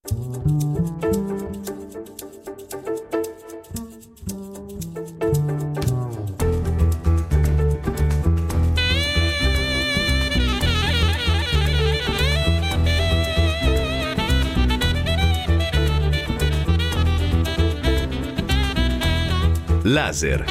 Laser.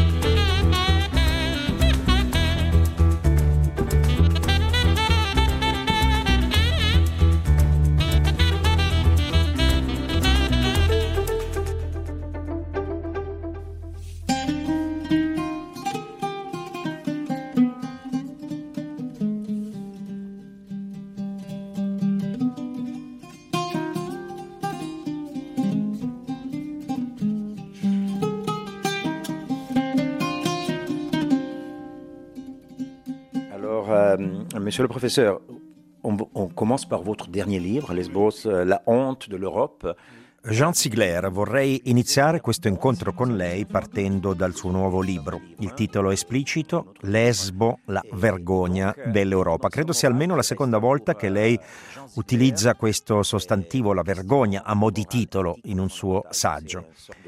Monsieur le professeur, on commence par votre dernier livre, Lesbos, la honte de l'Europe. Jean Ziegler, vorrei iniziare questo incontro con lei partendo dal suo nuovo libro. Il titolo è esplicito, Lesbo, la vergogna dell'Europa. Credo sia almeno la seconda volta che lei utilizza questo sostantivo, la vergogna, a mo' di titolo in un suo saggio.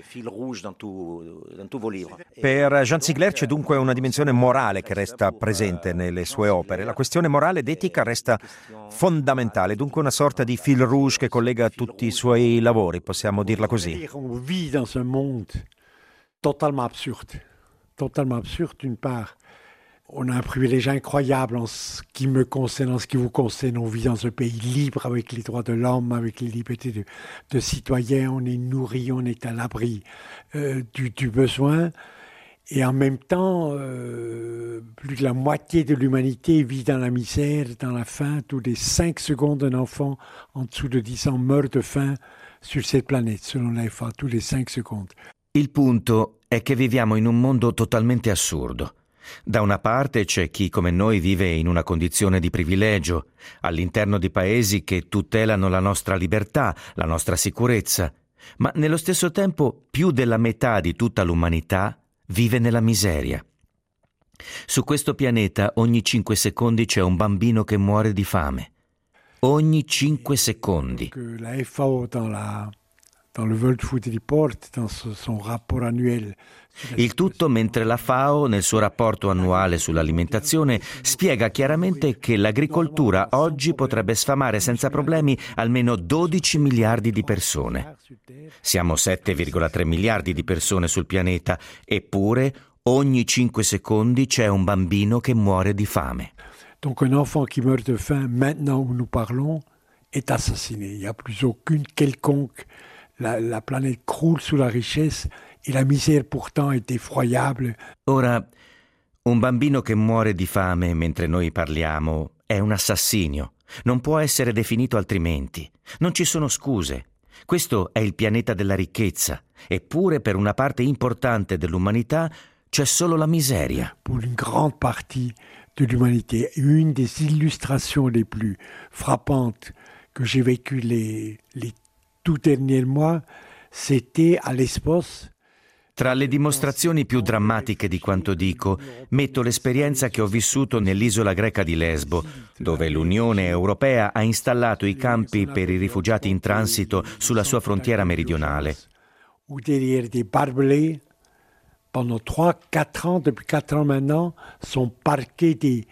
Per Jean Ziegler c'è dunque una dimensione morale che resta presente nelle sue opere. La questione morale ed etica resta fondamentale, dunque una sorta di fil rouge che collega tutti i suoi lavori. Possiamo dirla così. On vit dans un monde totalement absurde. Totalement absurde, d'une part. On a un privilège incroyable en ce qui me concerne, en ce qui vous concerne. On vit dans un pays libre avec les droits de l'homme, avec les libertés de citoyens. On est nourri, on est à l'abri du besoin. Et en même temps, plus de la moitié de l'humanité vit dans la misère, dans la faim. Tous les 5 secondes, un enfant en dessous de 10 ans meurt de faim sur cette planète, selon la FA, tous les 5 secondi. Il punto è che viviamo in un mondo totalmente assurdo. Da una parte c'è chi come noi vive in una condizione di privilegio, all'interno di paesi che tutelano la nostra libertà, la nostra sicurezza, ma nello stesso tempo più della metà di tutta l'umanità vive nella miseria. Su questo pianeta ogni 5 secondi c'è un bambino che muore di fame. Ogni 5 secondi. La FAO dans le World Food Report, dans son rapport annuel. Il tutto mentre la FAO, nel suo rapporto annuale sull'alimentazione, spiega chiaramente che l'agricoltura oggi potrebbe sfamare senza problemi almeno 12 miliardi di persone. Siamo 7,3 miliardi di persone sul pianeta, eppure ogni 5 secondi c'è un bambino che muore di fame. Donc un enfant qui meurt de faim, maintenant où nous parlons, est assassiné. Il n'y a plus aucune quelconque. La planète croule sous la richesse et la misère pourtant est effroyable. Ora, un bambino che muore di fame mentre noi parliamo è un assassinio. Non può essere definito altrimenti. Non ci sono scuse. Questo è il pianeta della ricchezza. Eppure per una parte importante dell'umanità c'è solo la miseria. Pour une grande partie de l'humanité, une des illustrations les plus frappantes que j'ai vécues les tout derniers mois, c'était à Lesbos. Tra le dimostrazioni più drammatiche di quanto dico, metto l'esperienza che ho vissuto nell'isola greca di Lesbo, dove l'Unione Europea ha installato i campi per i rifugiati in transito sulla sua frontiera meridionale. Où derrière des barbelés, pendant 3-4 ans, depuis 4 ans maintenant, sont parqués des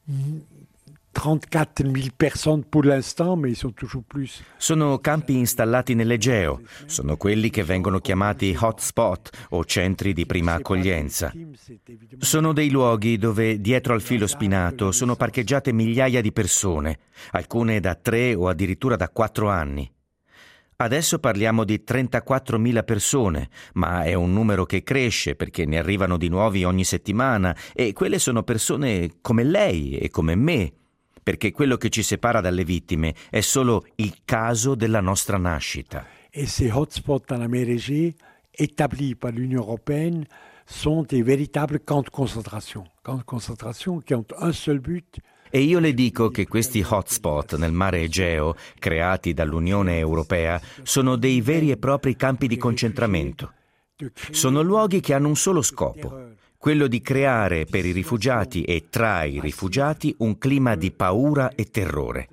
34.000 persone pour l'instant, ma sono toujours plus. Sono campi installati nell'Egeo, sono quelli che vengono chiamati hotspot o centri di prima accoglienza. Sono dei luoghi dove dietro al filo spinato sono parcheggiate migliaia di persone, alcune da 3 o addirittura da 4 anni. Adesso parliamo di 34.000 persone, ma è un numero che cresce perché ne arrivano di nuovi ogni settimana e quelle sono persone come lei e come me, perché quello che ci separa dalle vittime è solo il caso della nostra nascita. E ces hotspots dans la mer Égée, établis par l'Union européenne, sont des véritables camps de concentration qui ont un seul but. E io le dico che questi hotspot nel mare Egeo, creati dall'Unione Europea, sono dei veri e propri campi di concentramento. Sono luoghi che hanno un solo scopo, quello di creare per i rifugiati e tra i rifugiati un clima di paura e terrore.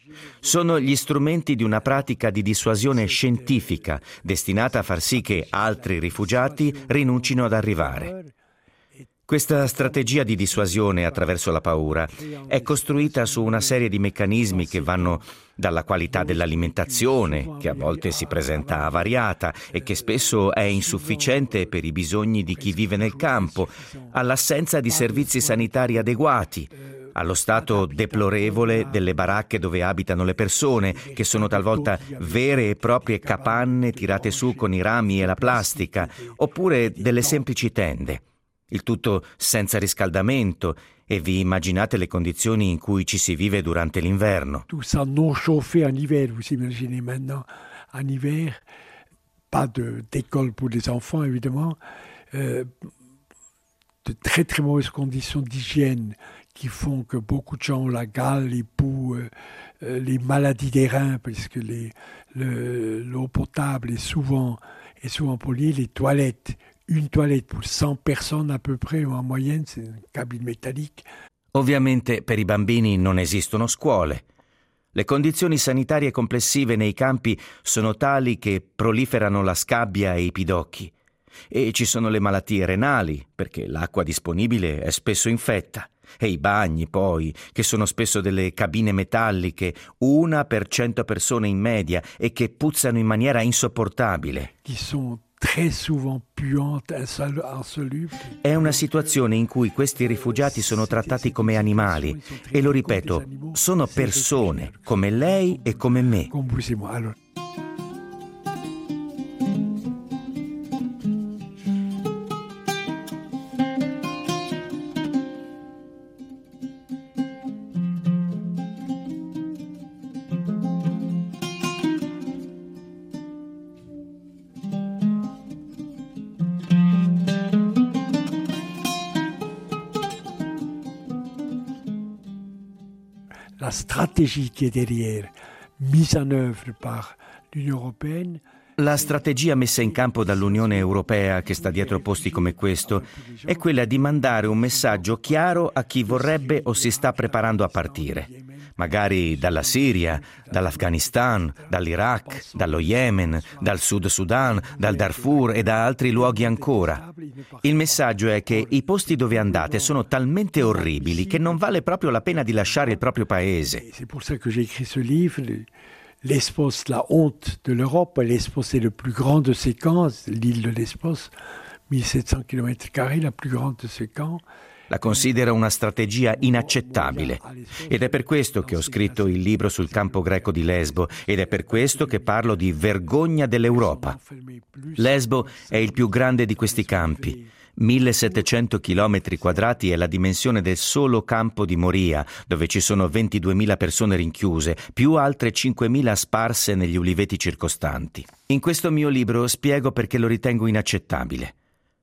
Sono gli strumenti di una pratica di dissuasione scientifica destinata a far sì che altri rifugiati rinuncino ad arrivare. Questa strategia di dissuasione attraverso la paura è costruita su una serie di meccanismi che vanno dalla qualità dell'alimentazione, che a volte si presenta avariata e che spesso è insufficiente per i bisogni di chi vive nel campo, all'assenza di servizi sanitari adeguati, allo stato deplorevole delle baracche dove abitano le persone, che sono talvolta vere e proprie capanne tirate su con i rami e la plastica, oppure delle semplici tende. Il tutto senza riscaldamento, e vi immaginate le condizioni in cui ci si vive durante l'inverno. Tout ça non chauffé en hiver, vous imaginez maintenant, en hiver, pas d'école pour les enfants évidemment, de très très mauvaises conditions d'hygiène qui font que beaucoup de gens ont la gale, les poux, les maladies des reins, parce que l'eau potable est souvent polluée, les toilettes. Une toilette pour 100 personnes à peu près, en moyenne, c'est une cabine métallique. Ovviamente per i bambini non esistono scuole. Le condizioni sanitarie complessive nei campi sono tali che proliferano la scabbia e i pidocchi. E ci sono le malattie renali, perché l'acqua disponibile è spesso infetta. E i bagni, poi, che sono spesso delle cabine metalliche, 1 per 100 persone in media, e che puzzano in maniera insopportabile. È una situazione in cui questi rifugiati sono trattati come animali e, lo ripeto, sono persone come lei e come me. La stratégie qui est derrière, mise en œuvre par l'Union européenne. La strategia messa in campo dall'Unione Europea, che sta dietro posti come questo, è quella di mandare un messaggio chiaro a chi vorrebbe o si sta preparando a partire, magari dalla Siria, dall'Afghanistan, dall'Iraq, dallo Yemen, dal Sud Sudan, dal Darfur e da altri luoghi ancora. Il messaggio è che i posti dove andate sono talmente orribili che non vale proprio la pena di lasciare il proprio paese. C'est pour ça que j'ai écrit ce livre. Lesbos, la honte de l'Europe. Lesbos est le plus grand de ces camps, l'île de Lesbos, 1700 km², la plus grande de ces camps. La considero una strategia inaccettabile ed è per questo che ho scritto il libro sul campo greco di Lesbo ed è per questo che parlo di vergogna dell'Europa. Lesbo è il più grande di questi campi. 1700 km² è la dimensione del solo campo di Moria, dove ci sono 22.000 persone rinchiuse, più altre 5.000 sparse negli uliveti circostanti. In questo mio libro spiego perché lo ritengo inaccettabile.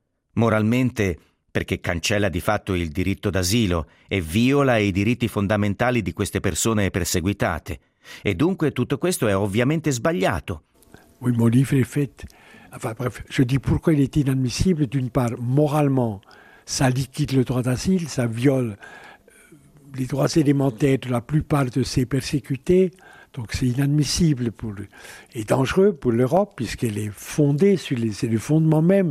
Moralmente, perché cancella di fatto il diritto d'asilo e viola i diritti fondamentali di queste persone perseguitate. E dunque tutto questo è ovviamente sbagliato. Oui, mon livre est fait. Enfin bref, je dis pourquoi il est inadmissible. D'une part, moralement, ça liquide le droit d'asile, ça viole les droits élémentaires de la plupart de ces persécutés. Donc c'est inadmissible et dangereux pour l'Europe, puisqu'elle est fondée c'est le fondement même,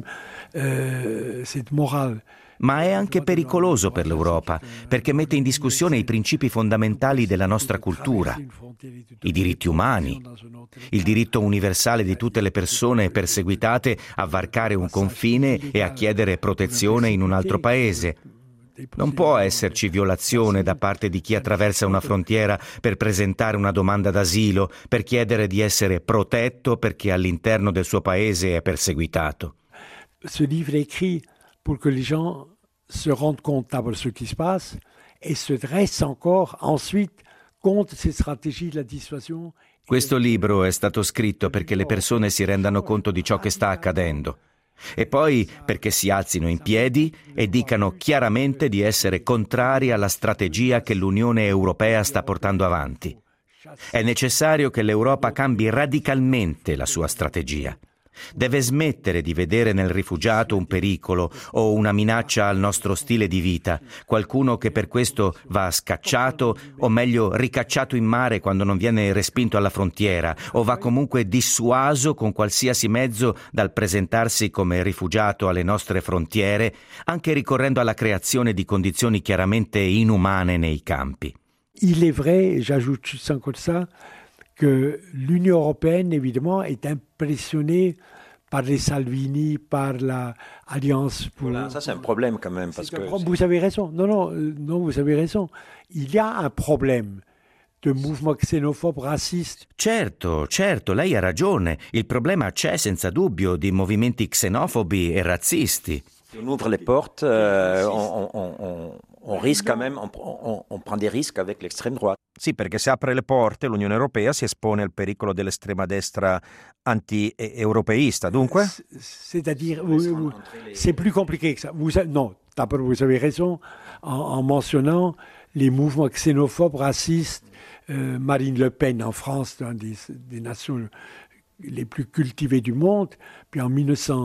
cette morale. Ma è anche pericoloso per l'Europa, perché mette in discussione i principi fondamentali della nostra cultura, i diritti umani, il diritto universale di tutte le persone perseguitate a varcare un confine e a chiedere protezione in un altro paese. Non può esserci violazione da parte di chi attraversa una frontiera per presentare una domanda d'asilo, per chiedere di essere protetto perché all'interno del suo paese è perseguitato. Ce livre est écrit pour que les gens se rendent compte d'abord de ce qui se passe et se dressent encore ensuite contre ces stratégies de la dissuasion. Questo libro è stato scritto perché le persone si rendano conto di ciò che sta accadendo e poi perché si alzino in piedi e dicano chiaramente di essere contrari alla strategia che l'Unione Europea sta portando avanti. È necessario che l'Europa cambi radicalmente la sua strategia. Deve smettere di vedere nel rifugiato un pericolo o una minaccia al nostro stile di vita, qualcuno che per questo va scacciato o meglio ricacciato in mare quando non viene respinto alla frontiera o va comunque dissuaso con qualsiasi mezzo dal presentarsi come rifugiato alle nostre frontiere, anche ricorrendo alla creazione di condizioni chiaramente inumane nei campi. Il est vrai, et j'ajoute sans comme ça, que l'Union européenne, évidemment, est impressionnée par les Salvini, par l'Alliance pour... Voilà, ça c'est un problème quand même. Parce que vous avez raison. Non, vous avez raison. Il y a un problème de mouvements xénophobes, racistes. Certo, lei ha ragione. Il problema c'è senza dubbio di movimenti xenofobi e razzisti. Si on ouvre les portes, on risque quand même, on prend des risques avec l'extrême droite. Sì, perché se apre le porte l'Unione Europea si espone al pericolo dell'estrema destra anti-europeista. Dunque? C'est-à-dire, c'est plus compliqué que ça. Non, d'abord vous avez raison en mentionnant les mouvements xénophobes, racistes. Marine Le Pen en France, dans des nations les plus cultivées du monde, puis en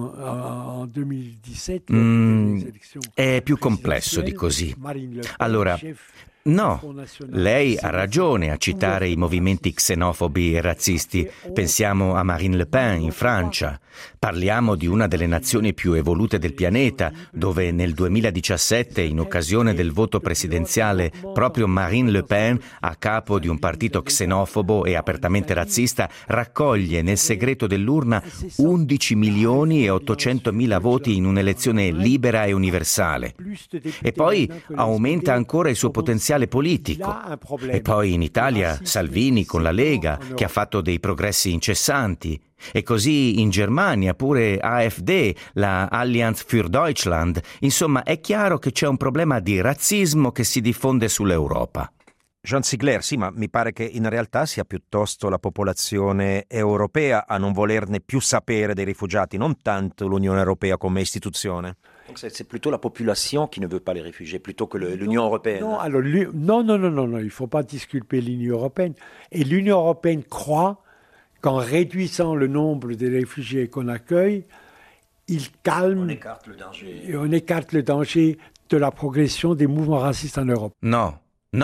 2017 les élections è più complesso di così. Allora, no, lei ha ragione a citare i movimenti xenofobi e razzisti. Pensiamo a Marine Le Pen in Francia. Parliamo di una delle nazioni più evolute del pianeta, dove nel 2017, in occasione del voto presidenziale, proprio Marine Le Pen, a capo di un partito xenofobo e apertamente razzista, raccoglie nel segreto dell'urna 11 milioni e 800 mila voti in un'elezione libera e universale. E poi aumenta ancora il suo potenziale politico. E poi in Italia Salvini con la Lega, che ha fatto dei progressi incessanti. E così in Germania pure AfD, la Allianz für Deutschland. Insomma, è chiaro che c'è un problema di razzismo che si diffonde sull'Europa. Jean Ziegler, sì, ma mi pare che in realtà sia piuttosto la popolazione europea a non volerne più sapere dei rifugiati, non tanto l'Unione Europea come istituzione. Donc c'est plutôt la population qui ne veut pas les réfugiés, plutôt que l'Union européenne. Non, alors, non, il ne faut pas disculper l'Union européenne. Et l'Union européenne croit qu'en réduisant le nombre de réfugiés qu'on accueille, il calme On écarte le danger. Et on écarte le danger de la progression des mouvements racistes en Europe. No,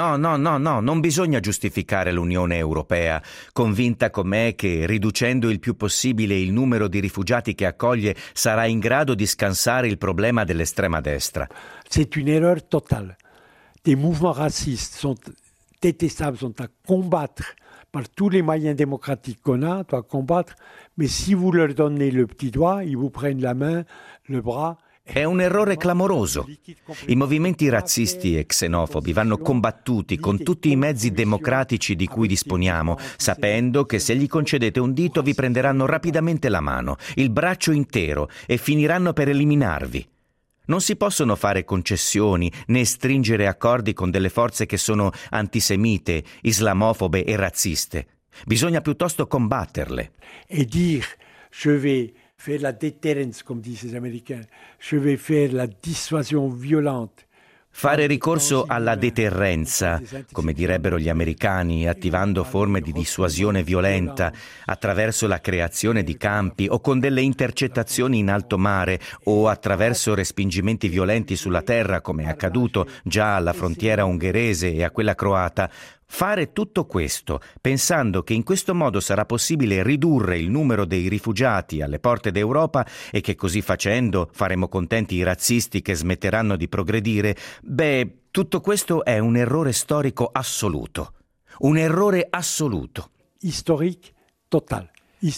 non bisogna giustificare l'Unione Europea, convinta com'è che riducendo il più possibile il numero di rifugiati che accoglie sarà in grado di scansare il problema dell'estrema destra. C'est une erreur totale. Des mouvements racistes sont détestables, sont à combattre par tous les moyens démocratiques qu'on a, doit combattre, mais si vous leur donnez le petit doigt, ils vous prennent la main, le bras. È un errore clamoroso. I movimenti razzisti e xenofobi vanno combattuti con tutti i mezzi democratici di cui disponiamo, sapendo che se gli concedete un dito vi prenderanno rapidamente la mano, il braccio intero e finiranno per eliminarvi. Non si possono fare concessioni né stringere accordi con delle forze che sono antisemite, islamofobe e razziste. Bisogna piuttosto combatterle. E dire, je vais faire la déterrence, comme disent les Américains, je vais faire la dissuasion violente. Fare ricorso alla deterrenza, come direbbero gli americani, attivando forme di dissuasione violenta attraverso la creazione di campi o con delle intercettazioni in alto mare o attraverso respingimenti violenti sulla terra, come è accaduto già alla frontiera ungherese e a quella croata. Fare tutto questo pensando che in questo modo sarà possibile ridurre il numero dei rifugiati alle porte d'Europa e che così facendo faremo contenti i razzisti che smetteranno di progredire, tutto questo è un errore storico assoluto. Un errore assoluto. Historique total.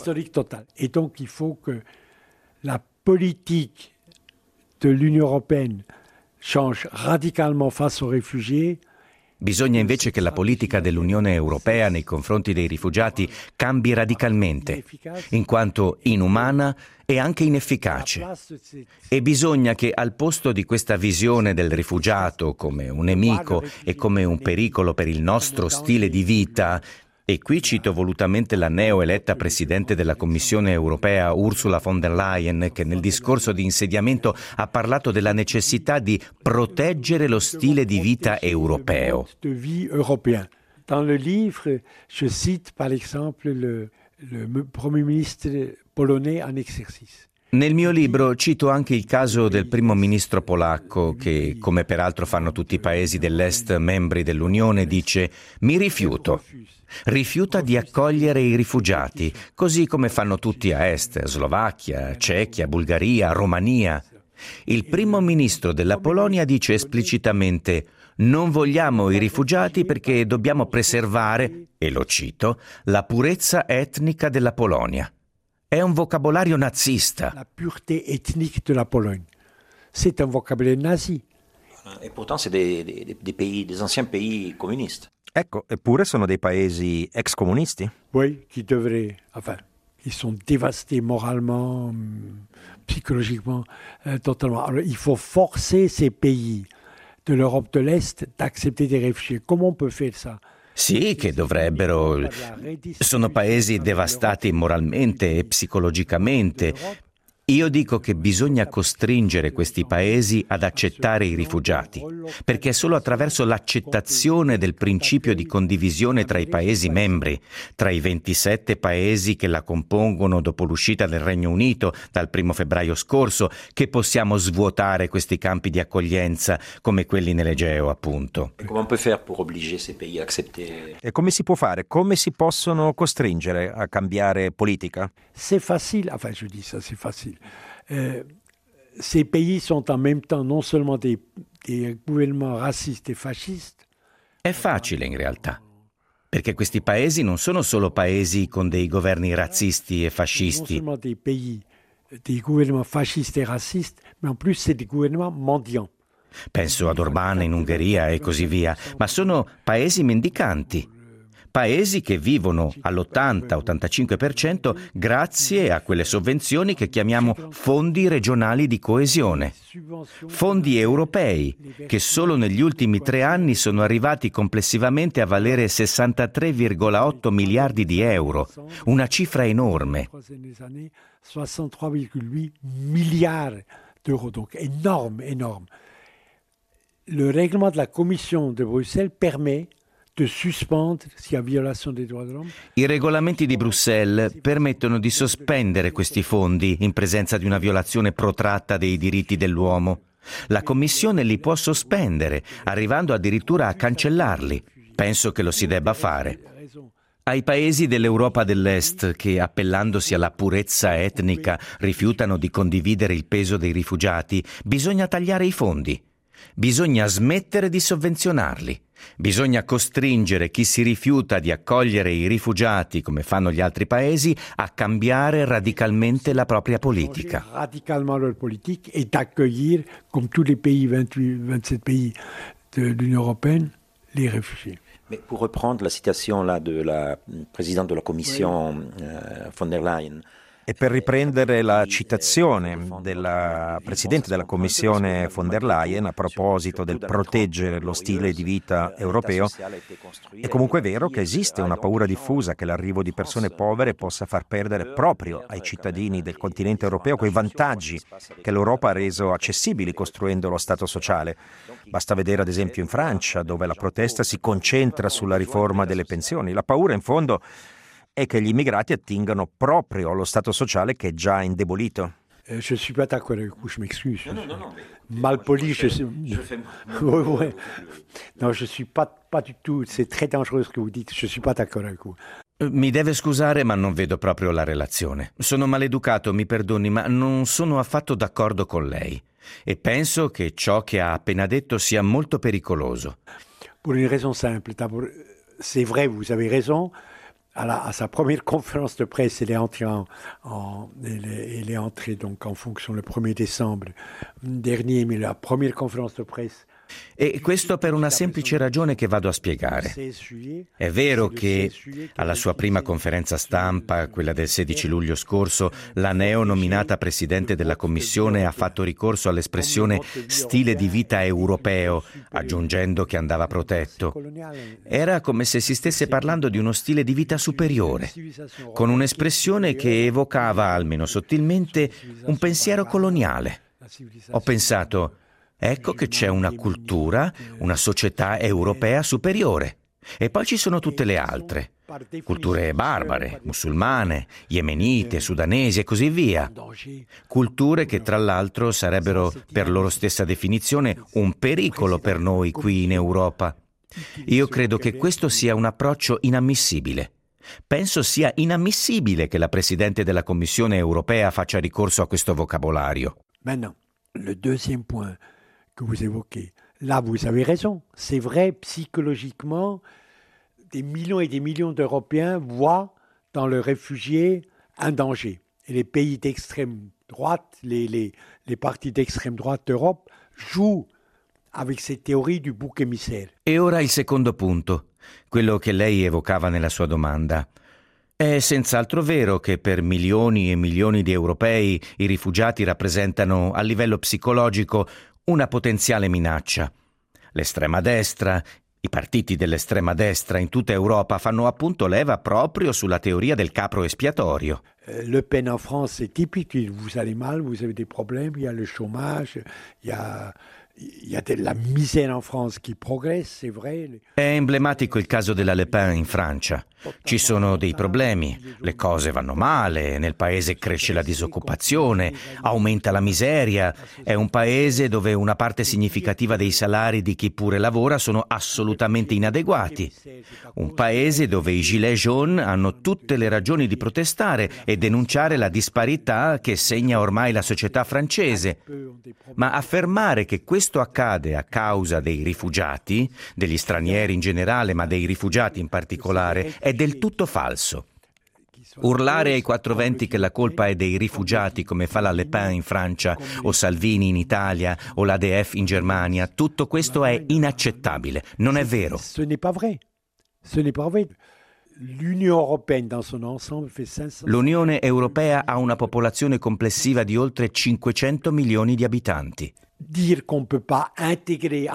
Et donc il faut que la politique de l'Union européenne change radicalement face aux réfugiés. Bisogna invece che la politica dell'Unione Europea nei confronti dei rifugiati cambi radicalmente, in quanto inumana e anche inefficace. E bisogna che al posto di questa visione del rifugiato come un nemico e come un pericolo per il nostro stile di vita, e qui cito volutamente la neoeletta Presidente della Commissione Europea Ursula von der Leyen, che nel discorso di insediamento ha parlato della necessità di proteggere lo stile di vita europeo. Dans le livre, je cite par exemple le Premier ministre polonais en exercice. Nel mio libro cito anche il caso del primo ministro polacco che, come peraltro fanno tutti i paesi dell'Est membri dell'Unione, dice «Mi rifiuto». Rifiuta di accogliere i rifugiati, così come fanno tutti a Est, Slovacchia, Cechia, Bulgaria, Romania. Il primo ministro della Polonia dice esplicitamente «Non vogliamo i rifugiati perché dobbiamo preservare», e lo cito, «la purezza etnica della Polonia». È un vocabolario nazista. La pureté ethnique de la Pologne. C'est un vocabolaire nazi. Et pourtant, c'est des anciens pays communistes. Ecco, eppure sono dei paesi ex comunisti. Oui, qui devraient, ils sont dévastés moralement, psychologiquement, totalement. Alors, il faut forcer ces pays de l'Europe de l'Est d'accepter des réfugiés. Comment on peut faire ça? Sì, che dovrebbero. Sono paesi devastati moralmente e psicologicamente. Io dico che bisogna costringere questi paesi ad accettare i rifugiati, perché è solo attraverso l'accettazione del principio di condivisione tra i paesi membri, tra i 27 paesi che la compongono dopo l'uscita del Regno Unito dal 1 febbraio scorso, che possiamo svuotare questi campi di accoglienza come quelli nell'Egeo, appunto. E come on peut faire pour obliger ces pays à accepter? E come si può fare? Come si possono costringere a cambiare politica? C'est facile, je dis ça, c'est facile. Ces pays sont en même temps non seulement des gouvernements racistes et fascistes. È facile in realtà, perché questi paesi non sono solo paesi con dei governi razzisti e fascisti. Non seulement des pays, des gouvernements fascistes et racistes, mais en plus c'est des gouvernements mendiants. Penso ad Orbán in Ungheria e così via, ma sono paesi mendicanti. Paesi che vivono all'80-85% grazie a quelle sovvenzioni che chiamiamo fondi regionali di coesione. Fondi europei che solo negli ultimi 3 anni sono arrivati complessivamente a valere 63,8 miliardi di euro, una cifra enorme. 63,8 miliards d'euros, donc énorme, énorme. Le règlement de la Commission de Bruxelles permet de suspendre s'il y a violation des droits de l'homme. I regolamenti di Bruxelles permettono di sospendere questi fondi in presenza di una violazione protratta dei diritti dell'uomo. La Commissione li può sospendere, arrivando addirittura a cancellarli. Penso che lo si debba fare. Ai paesi dell'Europa dell'Est che, appellandosi alla purezza etnica, rifiutano di condividere il peso dei rifugiati, bisogna tagliare i fondi. Bisogna smettere di sovvenzionarli. Bisogna costringere chi si rifiuta di accogliere i rifugiati, come fanno gli altri paesi, a cambiare radicalmente la propria politica. Radicalement leur politique et d'accueillir, comme tous les pays, 27 pays de l'Union européenne, les réfugiés. Mais pour reprendre la citation là de la présidente de la Commission, von der Leyen. E per riprendere la citazione della Presidente della Commissione von der Leyen a proposito del proteggere lo stile di vita europeo, è comunque vero che esiste una paura diffusa che l'arrivo di persone povere possa far perdere proprio ai cittadini del continente europeo quei vantaggi che l'Europa ha reso accessibili costruendo lo Stato sociale. Basta vedere ad esempio in Francia, dove la protesta si concentra sulla riforma delle pensioni. La paura in fondo è che gli immigrati attingano proprio allo Stato sociale che è già indebolito. Je ne suis pas d'accord avec vous, je m'excuse. Non. Malpoli, je ne suis pas du tout, c'est très dangereux ce que vous dites, je ne suis pas d'accord avec vous. Mi deve scusare, ma non vedo proprio la relazione. Sono maleducato, mi perdoni, ma non sono affatto d'accordo con lei. E penso che ciò che ha appena detto sia molto pericoloso. Pour une raison simple. D'abord, c'est vrai, vous avez raison. À sa première conférence de presse, elle est entrée donc en fonction le 1er décembre dernier, mais la première conférence de presse. E questo per una semplice ragione che vado a spiegare. È vero che alla sua prima conferenza stampa, quella del 16 luglio scorso, la neonominata Presidente della Commissione ha fatto ricorso all'espressione stile di vita europeo, aggiungendo che andava protetto. Era come se si stesse parlando di uno stile di vita superiore, con un'espressione che evocava, almeno sottilmente, un pensiero coloniale. Ho pensato, ecco che c'è una cultura, una società europea superiore. E poi ci sono tutte le altre, culture barbare, musulmane, yemenite, sudanesi e così via. Culture che tra l'altro sarebbero, per loro stessa definizione, un pericolo per noi qui in Europa. Io credo che questo sia un approccio inammissibile. Penso sia inammissibile che la Presidente della Commissione europea faccia ricorso a questo vocabolario. Maintenant, le deuxième point que vous évoquez, là vous avez raison, c'est vrai, psychologiquement, des millions et des millions d'Européens voient dans le réfugié un danger. Et les pays d'extrême droite, les partis d'extrême droite d'Europe jouent avec cette théorie du bouc émissaire. E ora il secondo punto, quello che lei evocava nella sua domanda. È senz'altro vero che per milioni e milioni di europei i rifugiati rappresentano a livello psicologico una potenziale minaccia. L'estrema destra, i partiti dell'estrema destra in tutta Europa fanno appunto leva proprio sulla teoria del capro espiatorio. Le Pen en France c'est typique, vous allez mal, vous avez des problèmes, il y a le chômage, il y a de la misère en France qui progresse, c'est vrai. È emblematico il caso della Le Pen in Francia. Ci sono dei problemi, le cose vanno male, nel paese cresce la disoccupazione, aumenta la miseria, è un paese dove una parte significativa dei salari di chi pure lavora sono assolutamente inadeguati. Un paese dove i gilets jaunes hanno tutte le ragioni di protestare e denunciare la disparità che segna ormai la società francese. Ma affermare che questo accade a causa dei rifugiati, degli stranieri in generale, ma dei rifugiati in particolare, è del tutto falso. Urlare ai quattro venti che la colpa è dei rifugiati, come fa la Le Pen in Francia, o Salvini in Italia, o l'ADF in Germania, tutto questo è inaccettabile, non è vero. Ce n'est pas vrai. Ce n'est pas vrai. L'Union européenne dans son ensemble fait 500... L'Unione Europea ha una popolazione complessiva di oltre 500 milioni di abitanti. Dire qu'on ne peut pas intégrer,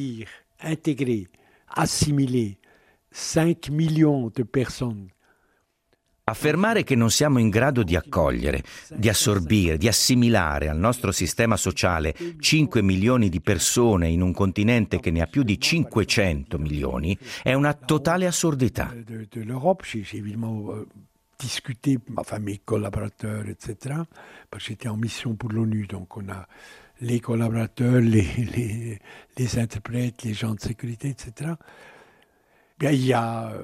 assimiler 5 millions de personnes. Affermare che non siamo in grado di accogliere, di assorbire, di assimilare al nostro sistema sociale 5 milioni di persone in un continente che ne ha più di 500 milioni è una totale assurdità. De l'Europe, j'ai évidemment discuté, enfin mes collaborateurs, etc. Parce que j'étais en mission pour l'ONU, donc on a les collaborateurs, les interprètes, les gens de sécurité, etc. Bien, il y a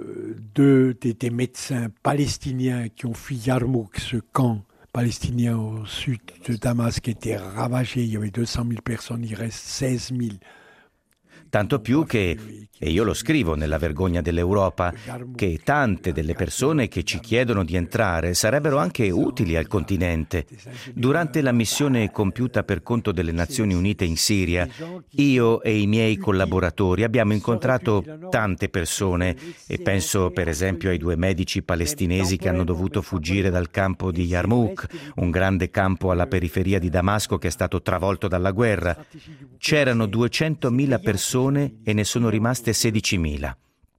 des médecins palestiniens qui ont fui Yarmouk, ce camp palestinien au sud de Damas qui était ravagé. Il y avait 200 000 personnes, il reste 16 000. Tanto più che, e io lo scrivo nella Vergogna dell'Europa, che tante delle persone che ci chiedono di entrare sarebbero anche utili al continente. Durante la missione compiuta per conto delle Nazioni Unite in Siria, io e i miei collaboratori abbiamo incontrato tante persone e penso per esempio ai 2 medici palestinesi che hanno dovuto fuggire dal campo di Yarmouk, un grande campo alla periferia di Damasco che è stato travolto dalla guerra. C'erano 200.000 persone e ne sono rimaste 16.000.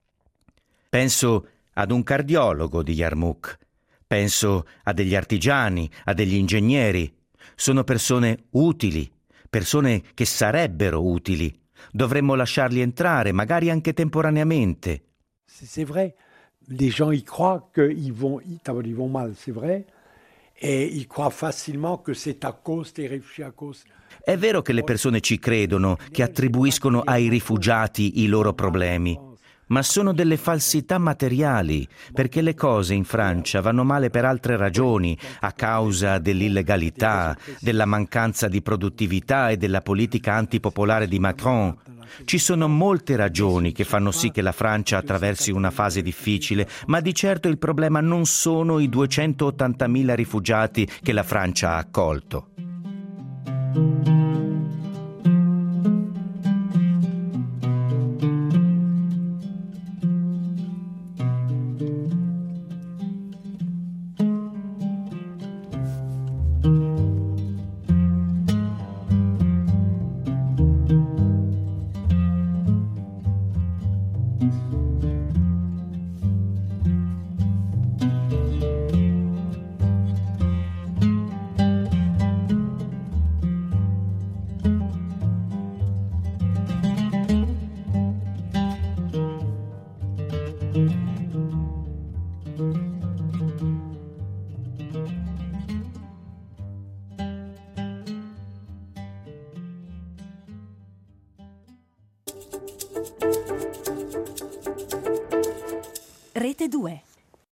Penso ad un cardiologo di Yarmouk, penso a degli artigiani, a degli ingegneri. Sono persone utili, persone che sarebbero utili. Dovremmo lasciarli entrare, magari anche temporaneamente. C'est vrai, les gens y croient qu'ils vont mal, c'est vrai, et ils croient facilement que c'est à cause des réfugiés, à cause... È vero che le persone ci credono, che attribuiscono ai rifugiati i loro problemi, ma sono delle falsità materiali, perché le cose in Francia vanno male per altre ragioni, a causa dell'illegalità, della mancanza di produttività e della politica antipopolare di Macron. Ci sono molte ragioni che fanno sì che la Francia attraversi una fase difficile, ma di certo il problema non sono i 280.000 rifugiati che la Francia ha accolto. due.